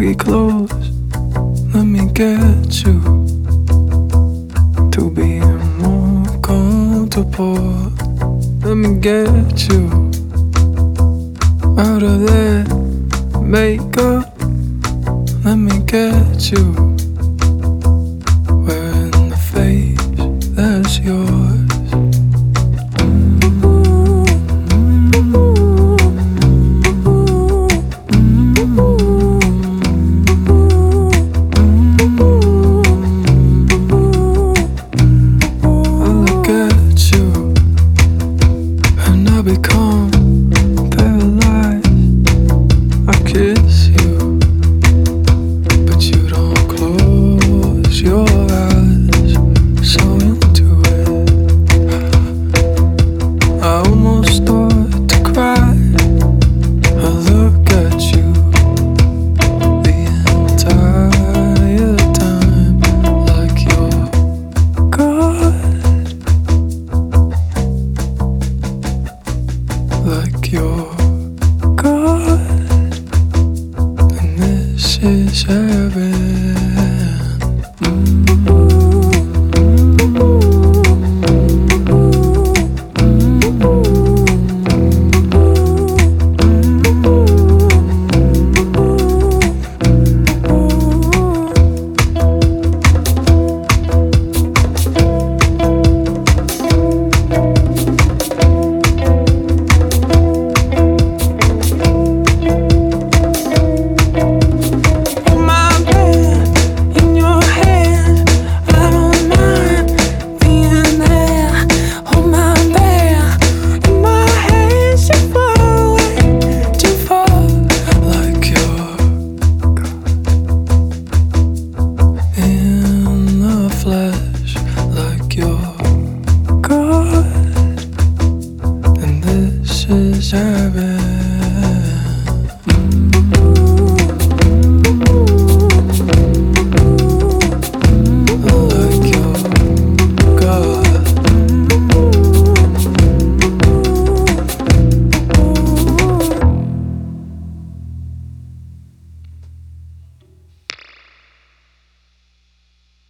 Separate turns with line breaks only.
get close, let me get you to be more comfortable. Let me get you out of that makeup. Let me get you wearing the face that's yours. Become paralyzed. I kiss you, but you don't close your eyes. So into it, I almost start to cry. I look at you the entire time like you're God. Like you're God, and this is heaven. Flesh, like you're God, and this is heaven.